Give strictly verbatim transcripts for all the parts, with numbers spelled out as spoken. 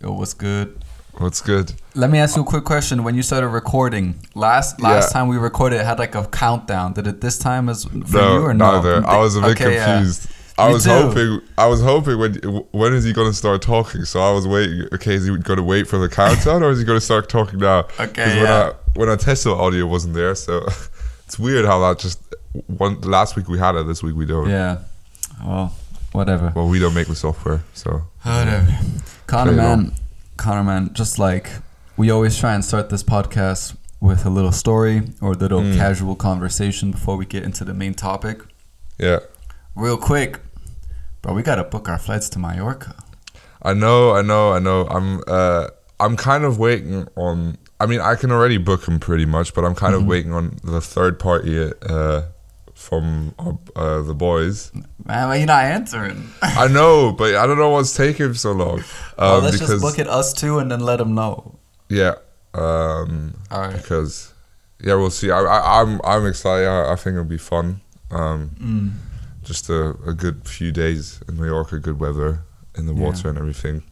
Yo, what's good? What's good? Let me ask you a quick question. When you started recording, last last Yeah. time we recorded, it had like a countdown. Did it this time as for No, you or no? neither. I was a bit Okay, yeah. confused. I Me was too. hoping. I was hoping when when is he going to start talking? So I was waiting. Okay, is he going to wait for the countdown, or is he going to start talking now? 'Cause Okay, when yeah. I when I tested the audio, it wasn't there. So it's weird how that just one last week we had it, this week we don't. Yeah. Well, whatever. Well, we don't make the software, so Whatever. Connor, Play it man. Connor, man. Just like we always try and start this podcast with a little story or a little Mm. casual conversation before we get into the main topic. yeah. Real quick, bro, we gotta book our flights to Mallorca. I know, I know, I know. I'm uh, I'm kind of waiting on. I mean, I can already book them pretty much, but I'm kind Mm-hmm. of waiting on the third party uh, from uh, the boys. Man, why you not answering? I know, but I don't know what's taking so long. Um, well, let's because, just book it us two and then let them know. Yeah. Um, All right. Because yeah, we'll see. I, I, I'm I'm excited. I, I think it'll be fun. Um, Mm. Just a, a good few days in Mallorca, good weather in the Yeah. water and everything.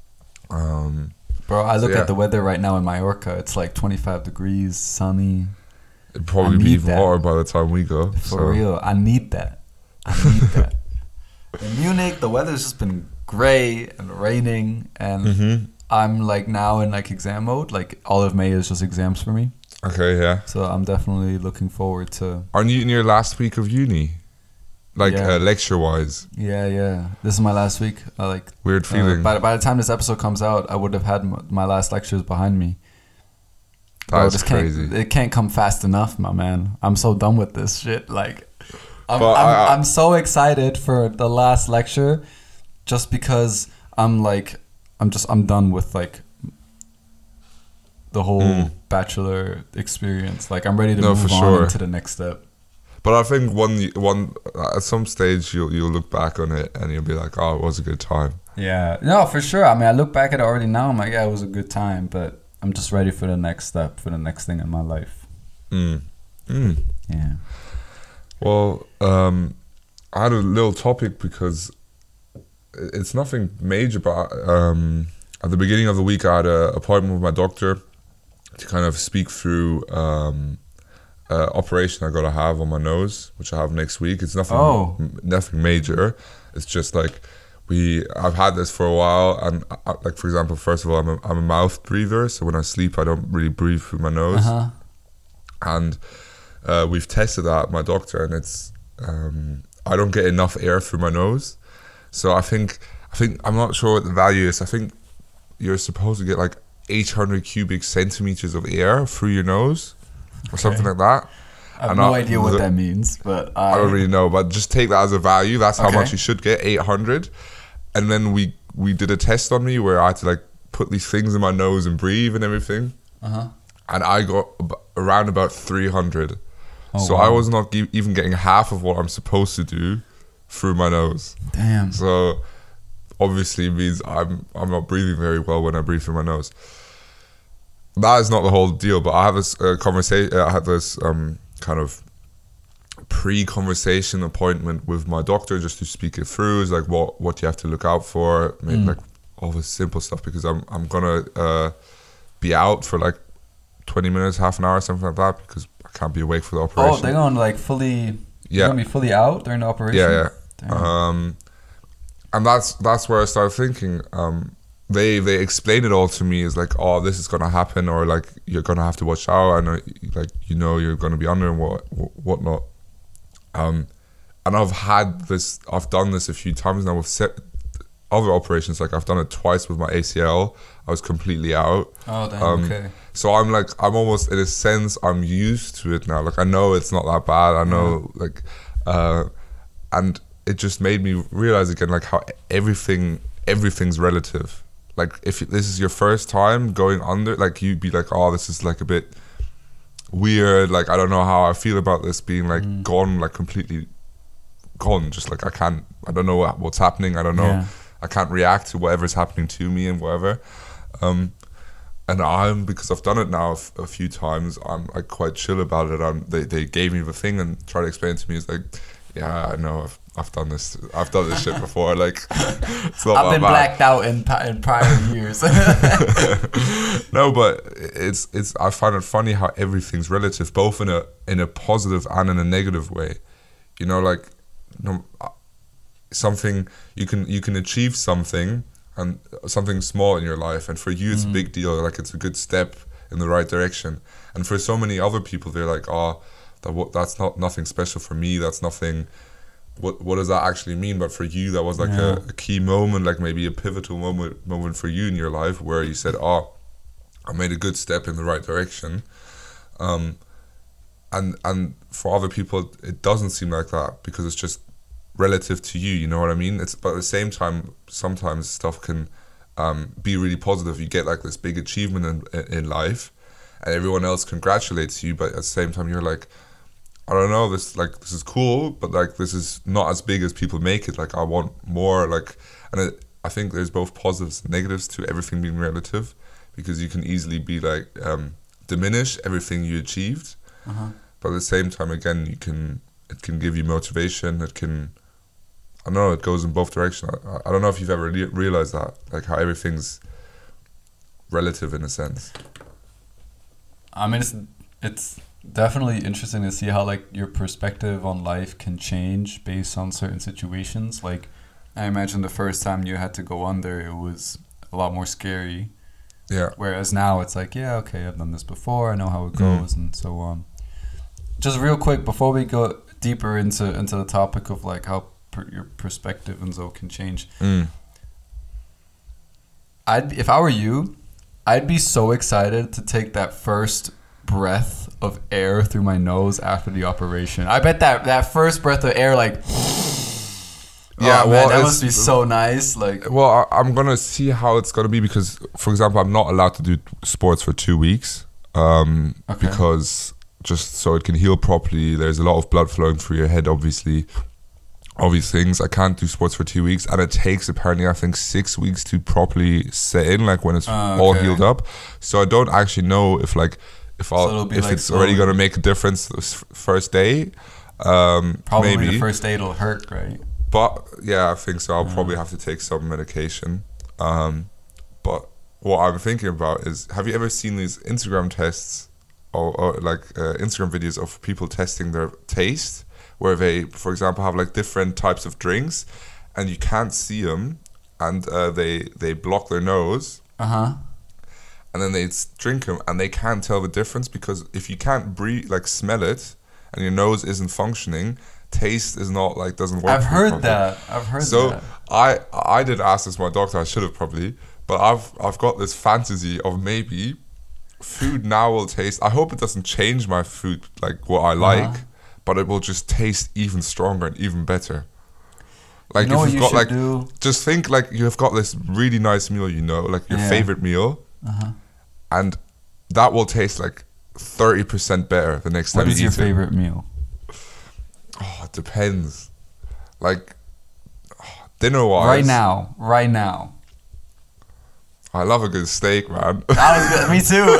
Um, Bro, I So, look yeah. at the weather right now in Mallorca. It's like twenty-five degrees, sunny. it'd probably I be need even that. hotter by the time we go. For so. real. I need that. I need that. In Munich, the weather's just been gray and raining. And Mm-hmm. I'm like now in like exam mode. Like all of May is just exams for me. Okay, yeah. So I'm definitely looking forward to... Aren't you in your last week of uni? Like Yeah. uh, lecture-wise. Yeah, yeah. This is my last week. I like... Weird Uh, feeling. by, by the time this episode comes out, I would have had m- my last lectures behind me. Bro, That's this crazy. Can't, it can't come fast enough, my man. I'm so done with this shit. Like, I'm, But I'm, I- I- I'm so excited for the last lecture, just because I'm like, I'm just, I'm done with like the whole Mm. bachelor experience. Like, I'm ready to No, move for on sure. into the next step. But I think one one at some stage you'll you'll look back on it and you'll be like, oh, it was a good time. Yeah, no, for sure. I mean, I look back at it already now. I'm like, yeah, it was a good time, but I'm just ready for the next step, for the next thing in my life. Mm. Mm. Yeah. Well, um, I had a little topic because it- it's nothing major, but um, at the beginning of the week I had an appointment with my doctor to kind of speak through um, uh, operation I got to have on my nose, which I have next week. It's nothing, Oh. m- nothing major. It's just like we. I've had this for a while, and I, like for example, first of all, I'm a, I'm a mouth breather, so when I sleep, I don't really breathe through my nose, Uh-huh. and uh, we've tested that at my doctor, and it's um, I don't get enough air through my nose, so I think I think I'm not sure what the value is. I think you're supposed to get like eight hundred cubic centimeters of air through your nose, or something like that. I have And no I- idea what the- that means, but I, I don't really know, but just take that as a value. That's how Okay. much you should get, eight hundred. And then we we did a test on me where I had to like put these things in my nose and breathe and everything, Uh-huh. and I got ab- around about three hundred. Oh, so wow. I was not ge- even getting half of what I'm supposed to do through my nose. Damn. So obviously it means I'm I'm not breathing very well when I breathe through my nose. That is not the whole deal, but I have this uh, conversation. I had this um, kind of pre-conversation appointment with my doctor just to speak it through. It's like what what you have to look out for, maybe Mm. like all the simple stuff, because I'm I'm gonna uh, be out for like twenty minutes, half an hour, something like that, because I can't be awake for the Oh, operation. they're going to like fully... Yeah. They're going to be fully out during the operation? Yeah, yeah. Damn. Um, and that's that's where I started thinking. Um, they they explain it all to me as like, oh, this is gonna happen, or like you're gonna have to watch out, and uh, like you know you're gonna be under and what whatnot. Um, and I've had this. I've done this a few times now with set, other operations. Like I've done it twice with my A C L. I was completely out. Oh, damn, um, okay. So I'm like, I'm almost in a sense, I'm used to it now. Like I know it's not that bad. I know like, uh, and it just made me realize again like how everything, everything's relative. Like if this is your first time going under, like you'd be like, oh, this is like a bit weird. Like I don't know how I feel about this being like Mm. gone, like completely gone. Just like I can't, I don't know what, what's happening. I don't know. Yeah. I can't react to whatever's happening to me and whatever. Um, and I'm, because I've done it now a, f- a few times, I'm like quite chill about it. I'm, they, they gave me the thing and tried to explain it to me. It's like, yeah, I know, I've, I've done this. I've done this shit before. Like, it's not I've that been bad. blacked out in pa- in prior years. No, but it's it's. I find it funny how everything's relative, both in a in a positive and in a negative way. You know, like, no, something you can you can achieve something and something small in your life, and for you it's mm. a big deal. Like, it's a good step in the right direction. And for so many other people, they're like, oh, that that's not nothing special for me. That's nothing. What what does that actually mean? But for you, that was like yeah. a, a key moment, like maybe a pivotal moment moment for you in your life, where you said, "Oh, I made a good step in the right direction." Um, and and for other people, it doesn't seem like that because it's just relative to you. You know what I mean? It's but at the same time, sometimes stuff can um, be really positive. You get like this big achievement in in life, and everyone else congratulates you, but at the same time, you're like, I don't know, this like this is cool, but like this is not as big as people make it. Like, I want more. Like, and it, I think there's both positives and negatives to everything being relative, because you can easily be like um, diminish everything you achieved, uh-huh. but at the same time, again, you can it can give you motivation. It can, I don't know, it goes in both directions. I, I don't know if you've ever re- realized that, like how everything's relative in a sense. I mean, it's it's. definitely interesting to see how like your perspective on life can change based on certain situations. Like, I imagine the first time you had to go under, it was a lot more scary. Yeah. Whereas now it's like, yeah, okay, I've done this before. I know how it goes, mm. and so on. Just real quick before we go deeper into into the topic of like how per, your perspective and so can change. Mm. I'd if I were you, I'd be so excited to take that first breath of air through my nose after the operation. I bet that that first breath of air, like, yeah, oh, man, well, that must be so nice. Like, well, I, I'm gonna see how it's gonna be because, for example, I'm not allowed to do sports for two weeks um, okay. because just so it can heal properly. There's a lot of blood flowing through your head, obviously. Obvious things. I can't do sports for two weeks, and it takes apparently I think six weeks to properly set in, like when it's uh, okay. all healed up. So I don't actually know if like. If I'll, so if like it's slowly. already gonna make a difference this first day, um, probably maybe. the first day it'll hurt, right? But yeah, I think so. I'll yeah. probably have to take some medication. Um, but what I'm thinking about is, have you ever seen these Instagram tests or, or like uh, Instagram videos of people testing their taste, where they, for example, have like different types of drinks, and you can't see them, and uh, they they block their nose. Uh huh. And then they drink them, and they can't tell the difference because if you can't breathe, like smell it, and your nose isn't functioning, taste is not like doesn't work. I've heard properly. that. I've heard so that. So I I did ask this my doctor. I should have probably, but I've I've got this fantasy of maybe food now will taste. I hope it doesn't change my food like what I like, uh-huh. but it will just taste even stronger and even better. Like you know if you've you got like, do? just think like you've got this really nice meal, you know, like your yeah. favorite meal. Uh-huh. And that will taste like thirty percent better the next time you eat it. What is your favorite meal? Oh, it depends. Like, oh, dinner-wise. Right now. Right now. I love a good steak, man. That was good. Me too.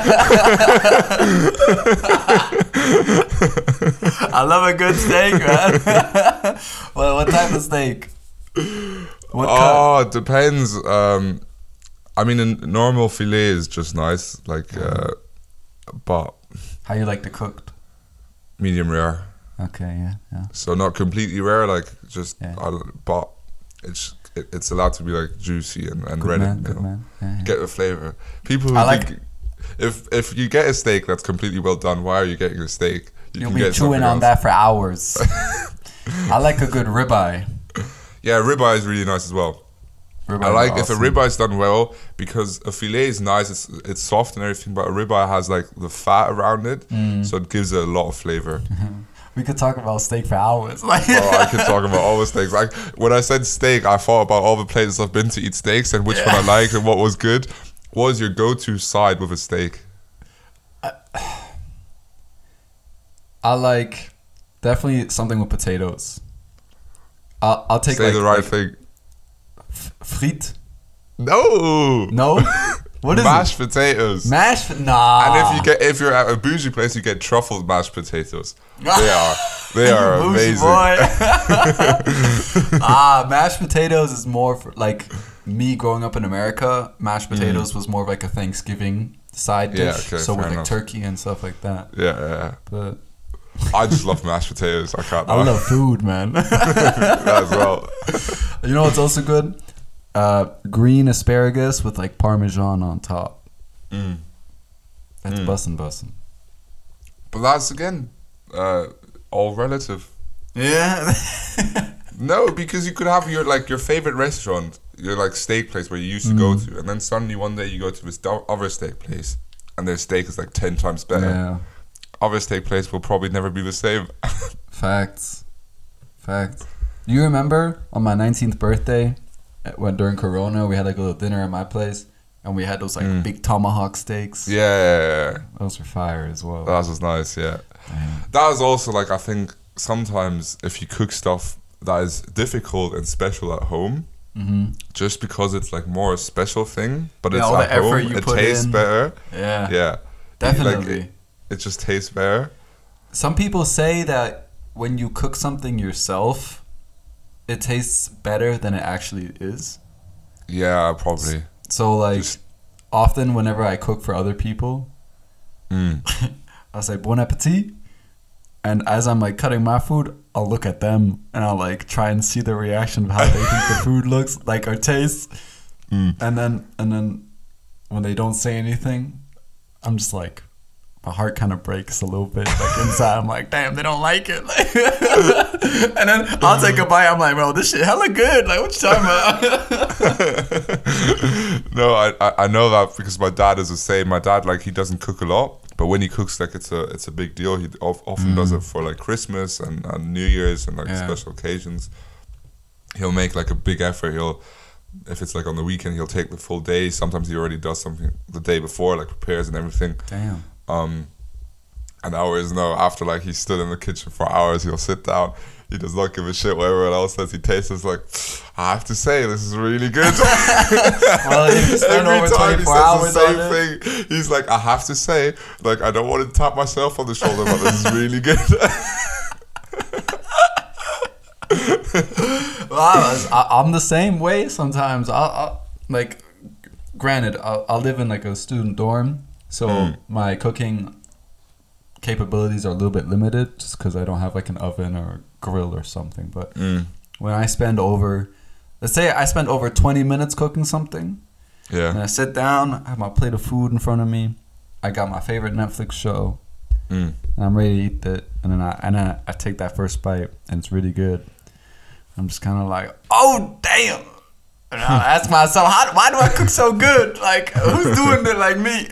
I love a good steak, man. Well, what type of steak? What oh, cut? It depends. Um... I mean, a normal filet is just nice, like, uh, but... How you like it cooked? Medium rare. Okay, yeah, yeah. So not completely rare, like, just, yeah. I, but it's it, it's allowed to be, like, juicy and, and good ready. Man, you good know? man. Yeah, yeah. Get the flavor. People who I think... Like if, if you get a steak that's completely well done, why are you getting a steak? You You'll can be get chewing on else. that for hours. I like a good ribeye. Yeah, ribeye is really nice as well. Ribeye I like awesome. if a ribeye is done well, because a filet is nice, it's it's soft and everything, but a ribeye has like the fat around it, mm. so it gives it a lot of flavor. We could talk about steak for hours. Oh, I could talk about all the steaks. Like when I said steak, I thought about all the places I've been to eat steaks and which yeah. one I liked and what was good. What was your go-to side with a steak? I, I like definitely something with potatoes. I'll I'll take Say like, the right like, thing. Friet? No. No? What is mashed it? potatoes. Mashed? Nah. And if you get if you're at a bougie place, you get truffled mashed potatoes. They are they are Bougie amazing. boy. Ah, mashed potatoes is more for, like me growing up in America. Mashed potatoes mm. was more of like a Thanksgiving side dish. Yeah, okay, so with like enough. turkey and stuff like that. Yeah, yeah. But I just love mashed potatoes. I can't. I love food, man. As well. You know what's also good? Uh, green asparagus with like Parmesan on top. Mm. That's mm. bussin' bussin'. But that's again uh, all relative. Yeah. No, because you could have your like your favorite restaurant, your like steak place where you used to mm. go to, and then suddenly one day you go to this other steak place, and their steak is like ten times better. Yeah. Other steak place will probably never be the same. Facts. Facts. Do you remember on my nineteenth birthday, when during Corona, we had like a little dinner at my place, and we had those like mm. big tomahawk steaks? Yeah, yeah, yeah. Those were fire as well. That was nice, yeah. Damn. That was also like, I think sometimes if you cook stuff that is difficult and special at home, mm-hmm. just because it's like more a special thing, but yeah, it's all at the effort home, you it put tastes in. better. Yeah. Yeah. Definitely. Like, it, it just tastes better. Some people say that when you cook something yourself, it tastes better than it actually is. Yeah, probably. So like, just, often whenever I cook for other people, mm. I'll say bon appetit, and as I'm like cutting my food, I'll look at them and I'll like try and see the reaction of how they think the food looks like or tastes, mm. and then and then when they don't say anything, I'm just like, my heart kind of breaks a little bit. Like inside, I'm like, damn, they don't like it. And then I'll take a bite. I'm like, bro, this shit hella good. Like, what you talking about? No, I, I I know that because my dad is the same. My dad, like, he doesn't cook a lot, but when he cooks, like, it's a it's a big deal. He often mm. does it for like Christmas and, and New Year's and like yeah. special occasions. He'll make like a big effort. He'll, if it's like on the weekend, he'll take the full day. Sometimes he already does something the day before, like prepares and everything. Damn. Um, and I always know after like he stood in the kitchen for hours, he'll sit down. He does not give a shit what everyone else says. He tastes it's like, I have to say, this is really good. Well, if you spend Every over time he twenty-four says hours the same on it. thing, he's like, I have to say, like, I don't want to tap myself on the shoulder, but this is really good. Well, I, I, I'm the same way sometimes. I, I like, granted, I, I live in like a student dorm, so mm. my cooking capabilities are a little bit limited just because I don't have like an oven or grill or something. But mm. when I spend over, let's say I spend over twenty minutes cooking something, yeah, and I sit down, I have my plate of food in front of me, I got my favorite Netflix show, mm. and I'm ready to eat it, and then I and then I take that first bite, and it's really good. I'm just kind of like, oh damn. And I ask myself, how, why do I cook so good? Like, who's doing it like me?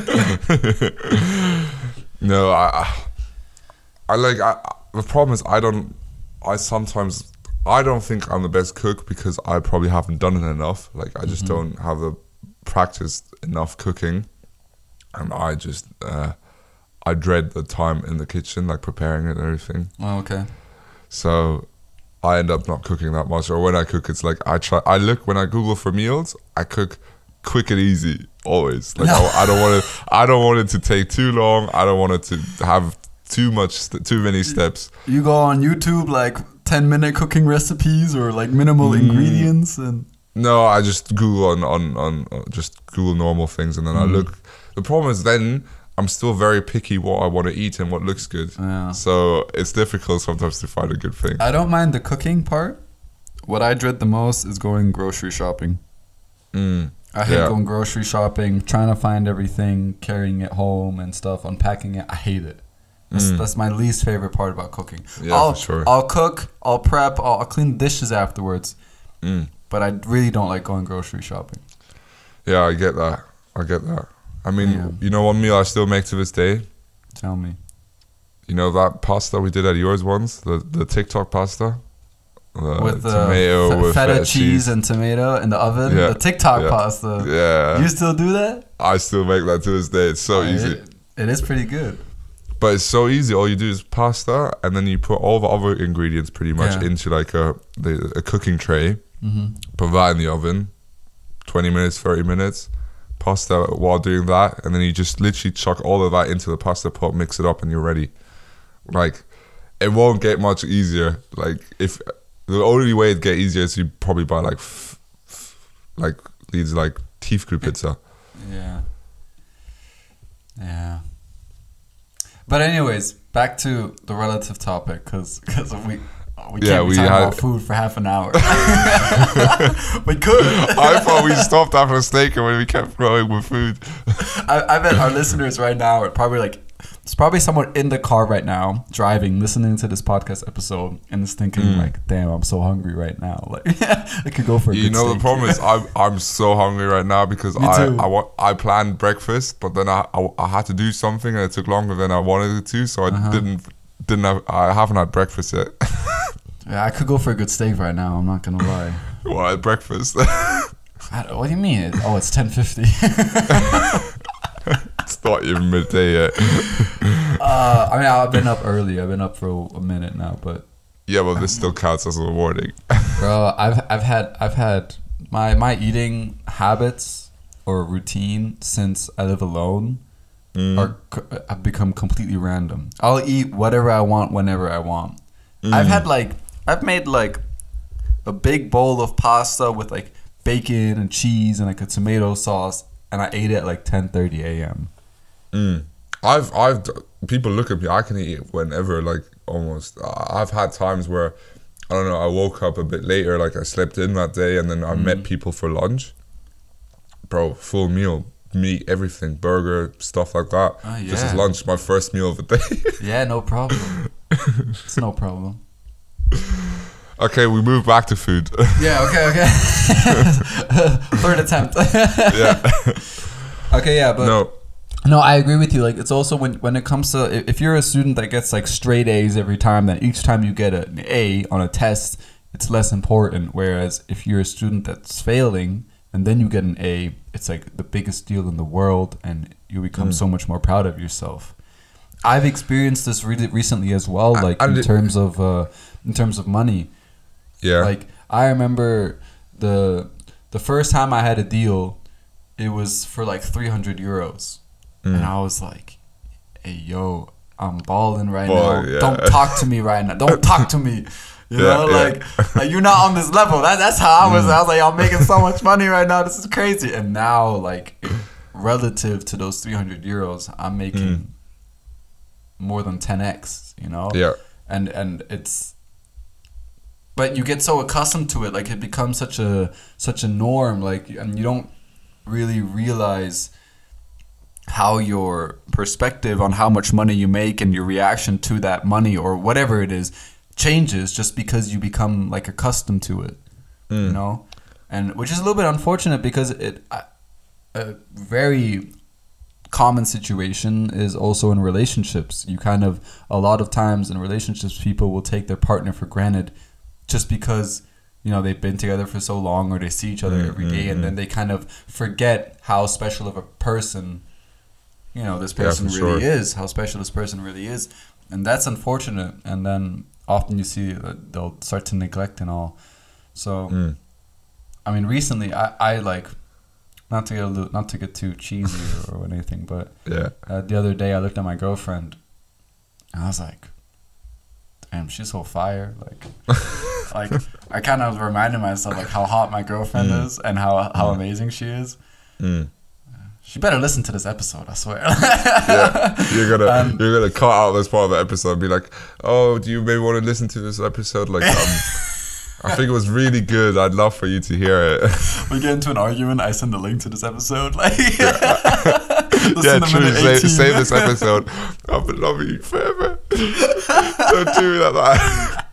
No, I, I like, I, the problem is I don't, I sometimes, I don't think I'm the best cook because I probably haven't done it enough. Like, I just mm-hmm. don't have the practice enough cooking. And I just, uh, I dread the time in the kitchen, like preparing it and everything. Oh, okay. So I end up not cooking that much, or when I cook, it's like I try. I look when I Google for meals, I cook quick and easy always. Like I, I don't want it. I don't want it to take too long. I don't want it to have too much, st- too many steps. You go on YouTube like ten minute cooking recipes or like minimal mm. ingredients and. No, I just Google on on on uh, just Google normal things, and then mm. I look. The problem is then I'm still very picky what I want to eat and what looks good. Yeah. So it's difficult sometimes to find a good thing. I don't mind the cooking part. What I dread the most is going grocery shopping. Mm. I hate yeah. going grocery shopping, trying to find everything, carrying it home and stuff, unpacking it. I hate it. That's, mm. that's my least favorite part about cooking. Yeah, I'll, for sure. I'll cook, I'll prep, I'll, I'll clean the dishes afterwards. Mm. But I really don't like going grocery shopping. Yeah, I get that. I get that. I mean, yeah. you know one meal I still make to this day? Tell me. You know that pasta we did at yours once? The the TikTok pasta? The with the tomato, f- with feta, feta cheese, cheese and tomato in the oven? Yeah. The TikTok yeah. pasta. Yeah. You still do that? I still make that to this day. It's so it, easy. It is pretty good. But it's so easy. All you do is pasta, and then you put all the other ingredients pretty much yeah. into like a the, a cooking tray. Mm-hmm. Put that in the oven. twenty minutes, thirty minutes. pasta while doing that, and then you just literally chuck all of that into the pasta pot, mix it up, and you're ready. Like, it won't get much easier. Like, if the only way it get easier is you probably buy like, f- f- like these like Tiefkühl pizza. Yeah. Yeah. But anyways, back to the relative topic, because because we we Yeah, can't be we talking had- about food for half an hour. We could. I thought we stopped after steak and when we kept going with food. I, I bet our listeners right now are probably like, it's probably someone in the car right now, driving, listening to this podcast episode, and is thinking Mm. like, "Damn, I'm so hungry right now. Like, I could go for a You good know, the steak." problem is I'm I'm so hungry right now because Me I too. I, wa- I planned breakfast, but then I, I I had to do something and it took longer than I wanted it to, so I Uh-huh. didn't didn't have I haven't had breakfast yet. Yeah, I could go for a good steak right now. I'm not gonna lie. Well, at breakfast. I don't- what do you mean? It- Oh, it's ten fifty. It's not even midday yet. uh, I mean, I've been up early. I've been up for a minute now, but Yeah, well, this still counts as a morning. bro, I've I've had I've had my my eating habits or routine since I live alone Mm. are c- have become completely random. I'll eat whatever I want whenever I want. Mm. I've had like I've made like a big bowl of pasta with like bacon and cheese and like a tomato sauce, and I ate it at like ten thirty a.m. Mm. I've I've d- people look at me. I can eat whenever, like almost. I- I've had times where I don't know. I woke up a bit later, like I slept in that day, and then I met people for lunch. Bro, full meal, meat, everything, burger, stuff like that. Oh, Just as yeah. lunch, my first meal of the day. Yeah, no problem. It's no problem. Okay, we move back to food. Yeah, okay, okay. Third attempt. Yeah. Okay, yeah, but No. no, I agree with you. Like, it's also when when it comes to if- if you're a student that gets like straight A's every time, then each time you get an A on a test, it's less important. Whereas if you're a student that's failing and then you get an A, it's like the biggest deal in the world, and you become Mm. so much more proud of yourself. I've experienced this really recently as well, I- like and in it- terms of uh, in terms of money. Yeah. Like, I remember the the first time I had a deal, it was for like three hundred euros. Mm. And I was like, hey, yo, I'm balling right Boy, now. yeah. Don't talk to me right now. Don't talk to me. You Yeah, know, yeah. like, like you're not on this level. That, that's how I was. Mm. I was like, I'm making so much money right now. This is crazy. And now, like, relative to those three hundred euros, I'm making Mm. more than ten x, you know? Yeah. And, and it's, but you get so accustomed to it, like it becomes such a such a norm, like, and you don't really realize how your perspective on how much money you make and your reaction to that money or whatever it is changes just because you become like accustomed to it, Mm. you know, and which is a little bit unfortunate because it a, a very common situation is also in relationships. You kind of a lot of times in relationships, people will take their partner for granted just because, you know, they've been together for so long or they see each other Mm, every day, mm, and mm. then they kind of forget how special of a person, you know, this Yeah, person for really sure. is, how special this person really is. And that's unfortunate. And then often you see that they'll start to neglect and all. So, Mm. I mean, recently I, I like, not to get a little, not to get too cheesy or anything, but Yeah. uh, the other day I looked at my girlfriend and I was like, damn, she's so fire. Like, like I kind of reminded myself like how hot my girlfriend Mm. is and how how Mm. amazing she is. Mm. She better listen to this episode, I swear. Yeah, you're gonna Um, you're gonna cut out this part of the episode and be like, oh, do you maybe want to listen to this episode? Like, um, I think it was really good. I'd love for you to hear it. We get into an argument, I send a link to this episode. Like, Yeah, listen to true. minute Save, eighteen. save this episode. I've been loving you forever. Don't do me like that.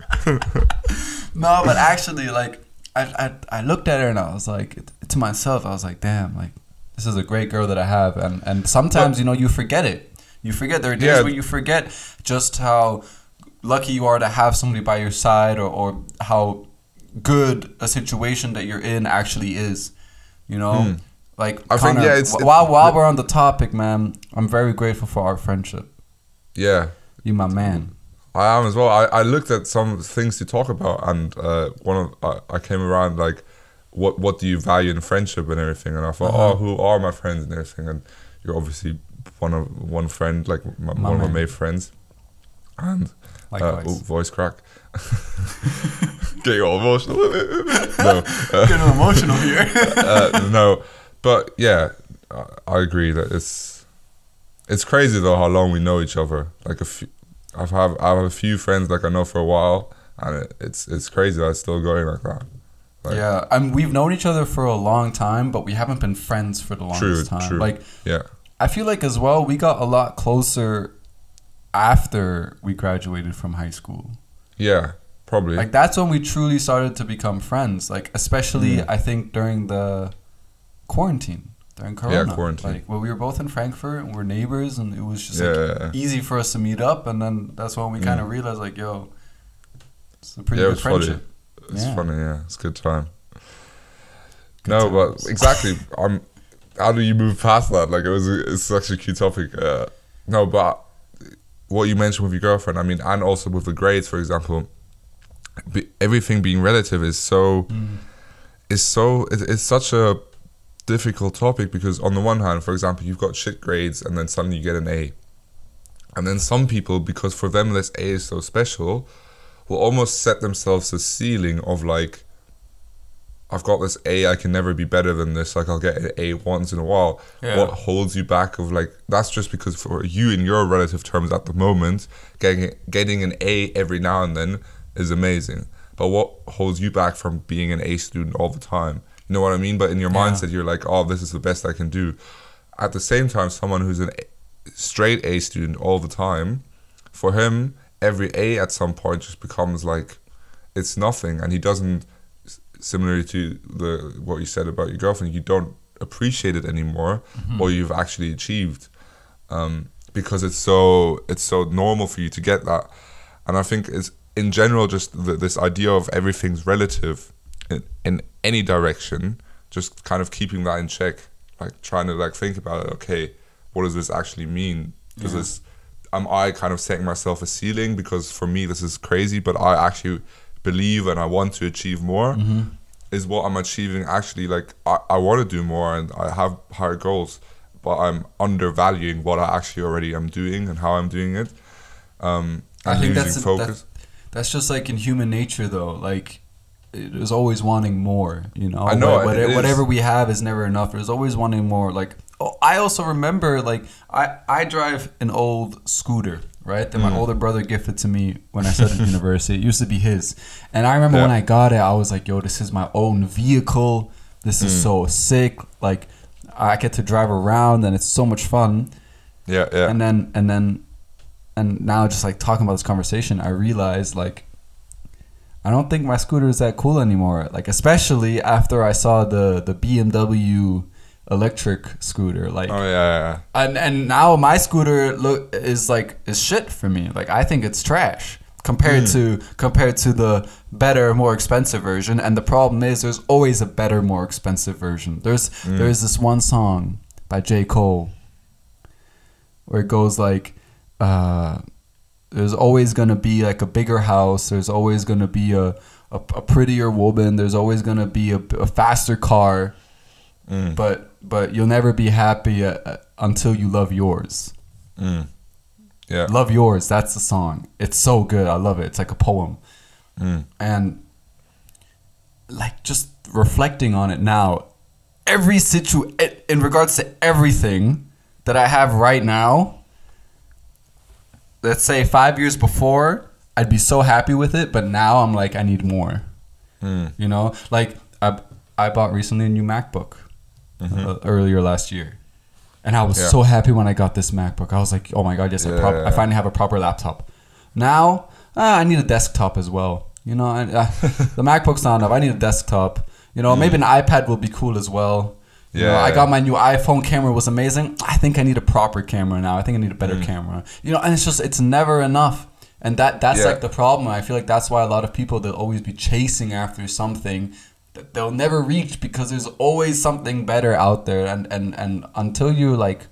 No, but actually, like, I, I I looked at her and I was like, to myself, I was like, damn, like, this is a great girl that I have. And, and sometimes, you know, you forget it. You forget. There are days Yeah. where you forget just how lucky you are to have somebody by your side, or, or how good a situation that you're in actually is. You know? Hmm. Like, I think, Connor, yeah, it's- wh- while, it- while we're on the topic, man, I'm very grateful for our friendship. Yeah, You my man. I am as well. I, I looked at some things to talk about, and uh, one of I, I came around like what what do you value in friendship and everything? And I thought, Uh-huh. oh, who are my friends and everything? And you're obviously one of one friend, like my, My one of man. my main friends. And uh, Likewise. oh, voice crack. Getting all emotional. no, uh, Getting emotional here. uh, no, but yeah, I, I agree that it's it's crazy though how long we know each other. Like a few, I've have I have a few friends like I know for a while, and it, it's it's crazy that it's still going like that. Like, yeah, I mean, we've known each other for a long time, but we haven't been friends for the longest True, time. true. Like, yeah, I feel like as well, we got a lot closer after we graduated from high school. yeah, probably. Like, that's when we truly started to become friends. Like, especially, Mm. I think, during the quarantine, during Corona. quarantine. Like, well, we were both in Frankfurt and we're neighbors, and it was just Yeah, like yeah, yeah. easy for us to meet up. And then that's when we Mm. kind of realized, like, yo, it's a pretty Yeah, it good was funny. friendship. It's Yeah. funny, yeah. It's a good time. Good no, times. but exactly. I'm. How do you move past that? Like it was. A, it's such a cute topic. Uh, no, but what you mentioned with your girlfriend, I mean, and also with the grades, for example, be, everything being relative is so. Mm. Is so. It, it's such a difficult topic because on the one hand, for example, you've got shit grades and then suddenly you get an A, and then some people, because for them this A is so special, will almost set themselves a ceiling of like, I've got this A, I can never be better than this, like I'll get an A once in a while. Yeah. What holds you back of like, that's just because for you in your relative terms at the moment, getting getting an A every now and then is amazing. But what holds you back from being an A student all the time? You know what I mean? But in your Yeah. mindset, you're like, oh, this is the best I can do. At the same time, someone who's an A, straight A student all the time, for him, every A at some point just becomes like, it's nothing. And he doesn't, similarly to the what you said about your girlfriend, you don't appreciate it anymore, Mm-hmm. or you've actually achieved, um, because it's so it's so normal for you to get that. And I think it's in general just the, this idea of everything's relative in, in any direction, just kind of keeping that in check, like trying to like think about it. Okay, what does this actually mean? Does Yeah. this am I kind of setting myself a ceiling because for me this is crazy, but I actually believe and I want to achieve more? Mm-hmm. Is what I'm achieving actually like I, I want to do more and I have higher goals, but I'm undervaluing what I actually already am doing and how I'm doing it, um, and I think losing that's focus. That, that's just like in human nature, though. Like, it is always wanting more. You know, I know, What- what- it is. whatever we have is never enough. There's always wanting more. Like, oh, I also remember, like, I I drive an old scooter, right? That my Mm. older brother gifted to me when I started university. It used to be his, and I remember Yeah. when I got it, I was like, "Yo, this is my own vehicle. This is Mm. so sick. Like, I get to drive around, and it's so much fun." Yeah, yeah. And then and then and now just like talking about this conversation, I realized like I don't think my scooter is that cool anymore. Like, especially after I saw the the B M W electric scooter. Like, oh yeah, yeah. and and now my scooter look is like is shit for me. Like, I think it's trash compared Mm. to compared to the better, more expensive version. And the problem is, there's always a better, more expensive version. There's Mm. there's this one song by J. Cole where it goes like, uh, there's always gonna be like a bigger house. There's always gonna be a a, a prettier woman. There's always gonna be a, a faster car. Mm. But but you'll never be happy uh, until you love yours. Mm. Yeah. Love yours. That's the song. It's so good. I love it. It's like a poem. Mm. And like just reflecting on it now, every situ in regards to everything that I have right now. Let's say five years before, I'd be so happy with it, but now I'm like, I need more. Mm. You know, like I I bought recently a new MacBook. Mhm. Uh, earlier last year, and I was Yeah. so happy when I got this MacBook. I was like, "Oh my god, yes, I, prop- Yeah. I finally have a proper laptop." Now, uh, I need a desktop as well. You know, I, uh, the MacBook's not enough. I need a desktop. You know, maybe an iPad will be cool as well. You know, Yeah. I got my new iPhone camera, was amazing. I think I need a proper camera now. I think I need a better Mm. camera. You know, and it's just it's never enough. And that that's Yeah. like the problem. I feel like that's why a lot of people they'll always be chasing after something that they'll never reach because there's always something better out there. And and and until you like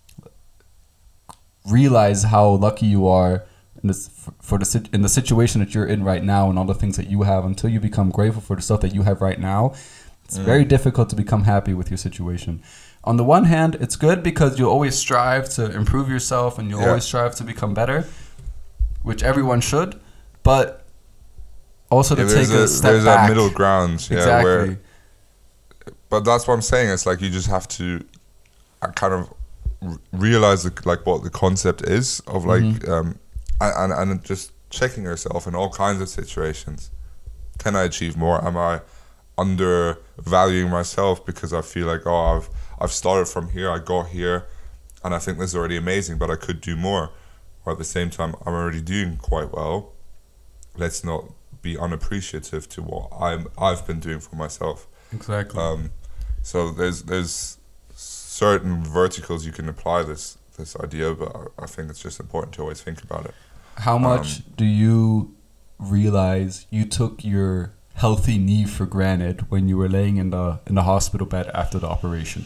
realize how lucky you are in this for the sit- in the situation that you're in right now and all the things that you have, until you become grateful for the stuff that you have right now, It's very difficult to become happy with your situation. On the one hand, it's good because you always strive to improve yourself and you Yeah. always strive to become better, which everyone should. But also to Yeah, take there's a, a, step there's back. a middle ground. Yeah, Exactly. where, but that's what I'm saying. It's like you just have to uh, kind of r- realize the, like what the concept is of like Mhm. um and, and and just checking yourself in all kinds of situations. Can I achieve more? Am I undervaluing myself because I feel like, oh, I've I've started from here, I got here, and I think this is already amazing, but I could do more. Or at the same time, I'm already doing quite well. Let's not be unappreciative to what I'm I've been doing for myself. Exactly. Um, so there's there's certain verticals you can apply this this idea, but I, I think it's just important to always think about it. How much um, do you realize you took your healthy knee for granted when you were laying in the in the hospital bed after the operation?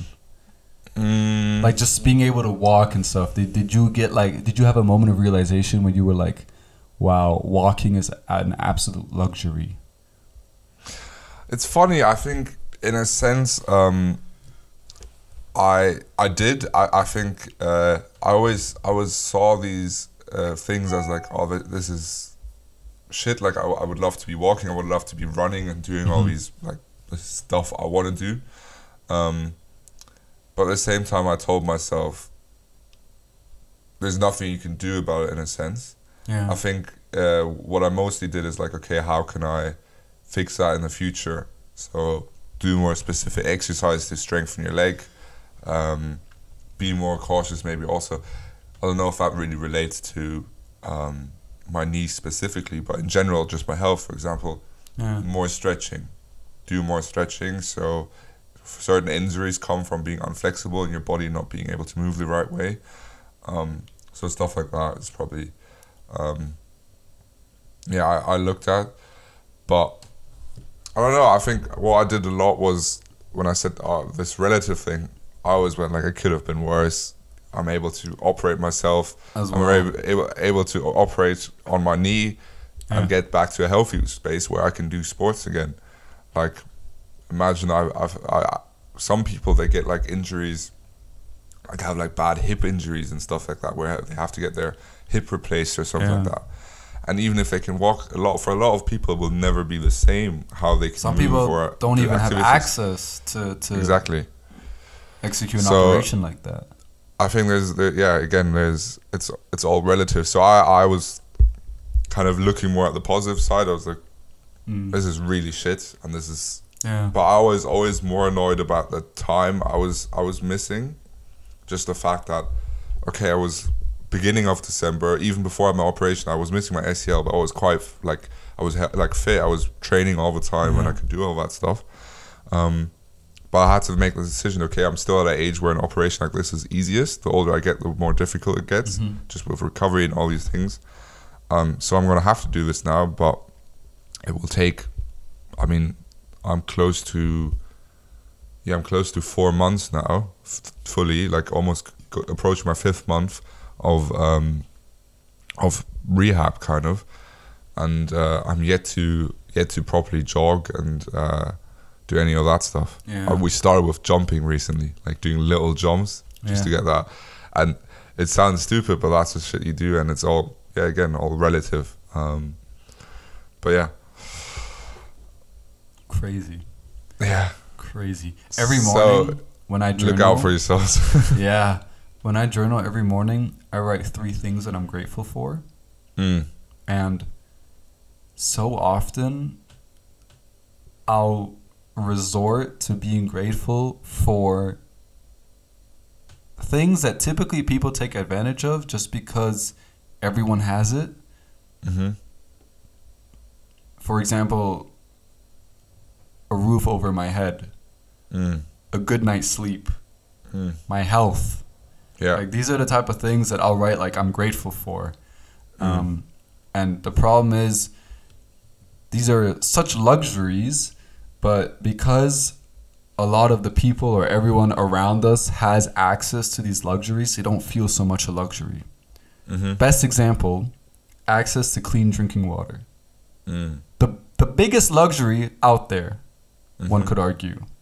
Mm, Like just being able to walk and stuff. Did did you get like did you have a moment of realization when you were like, wow, walking is an absolute luxury? It's funny. I think, in a sense, um, I I did. I I think uh, I always I always saw these uh, things as like, oh, th- this is shit. Like I, I would love to be walking. I would love to be running and doing all Mhm. these like this stuff I want to do. Um, but at the same time, I told myself, there's nothing you can do about it. In a sense, Yeah. I think uh, what I mostly did is like, okay, how can I fix that in the future? So do more specific exercise to strengthen your leg. Um, be more cautious, maybe also. I don't know if that really relates to um, my knee specifically, but in general, just my health, for example, Yeah. more stretching. Do more stretching. So certain injuries come from being unflexible and your body not being able to move the right way. Um, so stuff like that is probably, um, yeah, I, I looked at. But I don't know, I think what I did a lot was when I said oh, this relative thing, I always went like, it could have been worse. I'm able to operate myself. As I'm well. able, able, able to operate on my knee Yeah. and get back to a healthy space where I can do sports again. Like, imagine I, I've, I, some people, they get like injuries, like have like bad hip injuries and stuff like that, where they have to get their hip replaced or something Yeah. like that. And even if they can walk, a lot for a lot of people, it will never be the same how they can Some move people or don't do even have activities. access to, to Exactly. execute an So- operation like that. I think there's, there, yeah, again, there's, it's it's all relative. So I, I was kind of looking more at the positive side. I was like, Mm. this is really shit, and this is. Yeah. But I was always more annoyed about the time I was I was missing, just the fact that, okay, I was beginning of December, even before my operation, I was missing my A C L, but I was quite like I was he- like fit. I was training all the time and Yeah. I could do all that stuff. Um, but I had to make the decision. Okay, I'm still at an age where an operation like this is easiest. The older I get, the more difficult it gets, Mhm. just with recovery and all these things. Um, so I'm gonna have to do this now, but it will take. I mean, I'm close to. Yeah, I'm close to four months now, f- fully, like almost c- approach my fifth month of um, of rehab, kind of, and uh, I'm yet to yet to properly jog and uh, do any of that stuff. Yeah. Uh, we started with jumping recently, like doing little jumps just to Yeah. get that, and it sounds stupid, but that's the shit you do, and it's all yeah, again, all relative. Um, but yeah, Crazy. yeah. Crazy. Every So, morning when I journal. Look out for yourselves. Yeah. When I journal every morning, I write three things that I'm grateful for. mm. And so often, I'll resort to being grateful for things that typically people take advantage of just because everyone has it. Mm-hmm. For example, a roof over my head, Mm. a good night's sleep, Mm. my health. Yeah. Like these are the type of things that I'll write like I'm grateful for. Mm. Um, and the problem is these are such luxuries, but because a lot of the people or everyone around us has access to these luxuries, they don't feel so much a luxury. Mm-hmm. Best example, access to clean drinking water. Mm. The the biggest luxury out there, one Mhm. could argue.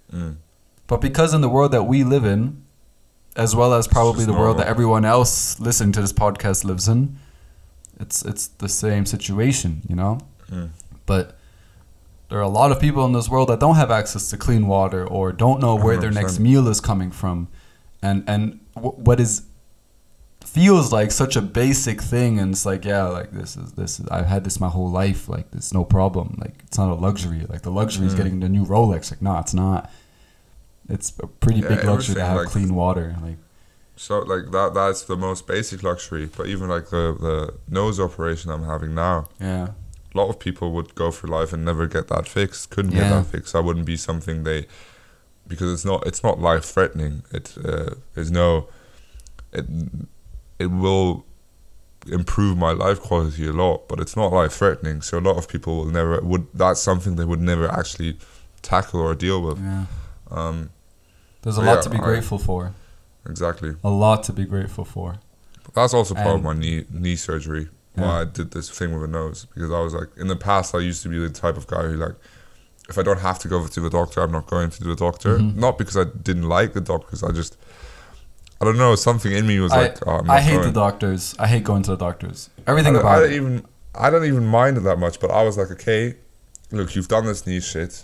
Mm. But because in the world that we live in, as well as probably the normal. world that everyone else listening to this podcast lives in, it's it's the same situation, you know? Mm. But there are a lot of people in this world that don't have access to clean water or don't know where their next meal is coming from. And and w- what is feels like such a basic thing, and it's like, yeah, like this is this is I've had this my whole life, like it's no problem. Like it's not a luxury. Like the luxury is Mm. getting the new Rolex. Like no, it's not. It's a pretty Yeah, big luxury to everything, have like- clean water. Like So like that that's the most basic luxury. But even like the, the nose operation I'm having now, yeah, a lot of people would go through life and never get that fixed. Couldn't get Yeah. that fixed. That wouldn't be something they, because it's not it's not life threatening. It uh, there's no, it it will improve my life quality a lot, but it's not life threatening. So a lot of people will never would that's something they would never actually tackle or deal with. yeah. Um, There's a But lot yeah, to be I- grateful for. exactly. A lot to be grateful for. That's also part And- of my knee knee surgery. Yeah. Why I did this thing with a nose, because I was like, in the past I used to be the type of guy who like, if I don't have to go to the doctor, I'm not going to the doctor. Mhm. Not because I didn't like the doctors, I just, I don't know, something in me was I, like, oh, I'm not I hate going. the doctors. I hate going to the doctors. Everything I, about I it. don't even I don't even mind it that much, but I was like, okay, look, you've done this knee shit.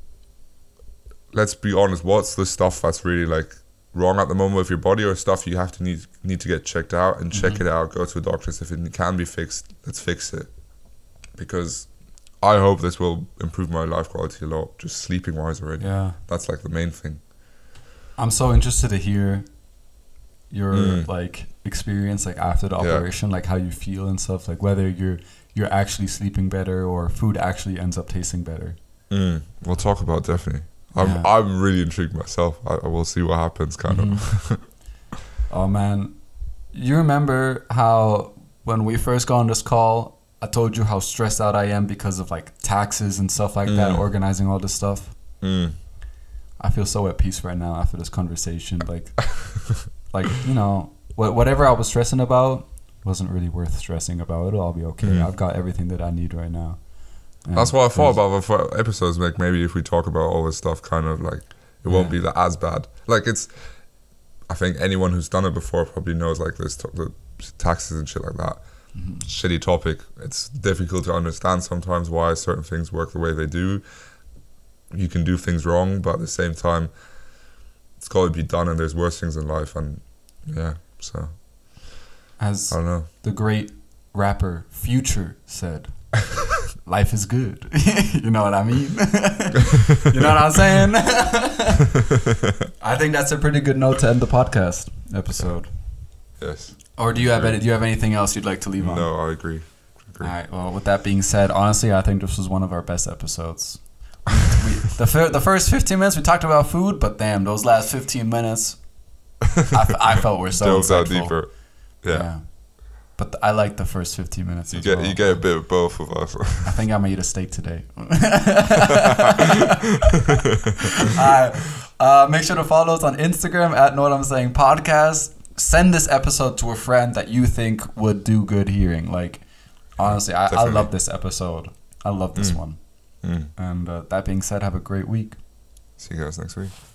Let's be honest, what's the stuff that's really like wrong at the moment with your body, or stuff you have to need need to get checked out and check Mhm. it out, go to a doctor. If it can be fixed, let's fix it. Because I hope this will improve my life quality a lot, just sleeping wise already. Yeah. That's like the main thing. I'm so interested to hear your Mm. like experience like after the Yeah. operation, like how you feel and stuff, like whether you're you're actually sleeping better or food actually ends up tasting better. Mm. We'll talk about it, definitely. I'm Yeah. I'm really intrigued myself. I, I will see what happens, kind of. Mhm. Oh man, you remember how when we first got on this call, I told you how stressed out I am because of like taxes and stuff like that, Mm. organizing all this stuff. Mm. I feel so at peace right now after this conversation. Like, like you know, wh- whatever I was stressing about wasn't really worth stressing about. It'll all be okay. Mm. I've got everything that I need right now. And That's what I thought there's- about for episodes. Like maybe if we talk about all this stuff, kind of like it won't Yeah. be that as bad. Like it's, I think anyone who's done it before probably knows like this to- the taxes and shit like that. Mhm. Shitty topic. It's difficult to understand sometimes why certain things work the way they do. You can do things wrong, but at the same time, it's got to be done. And there's worse things in life, and yeah. So As I don't know. the great rapper Future said, life is good. You know what I mean? You know what I'm saying? I think that's a pretty good note to end the podcast episode. Yes. Or do you have any, do you have anything else you'd like to leave on? No, I agree. agree. All right. Well, with that being said, honestly, I think this was one of our best episodes. we, the fir- the first fifteen minutes we talked about food, but damn, those last fifteen minutes, I, f- I felt were so Delve down insightful. deeper. Yeah. But th- I like the first fifteen minutes. You as get well. you get a bit of both of us. I think I'm gonna eat a steak today. Alright, uh, make sure to follow us on Instagram at Know What I'm Saying Podcast. Send this episode to a friend that you think would do good hearing. Like, honestly, I, I Definitely. love this episode. I love this Mm. one. Mm. And uh, that being said, have a great week. See you guys next week.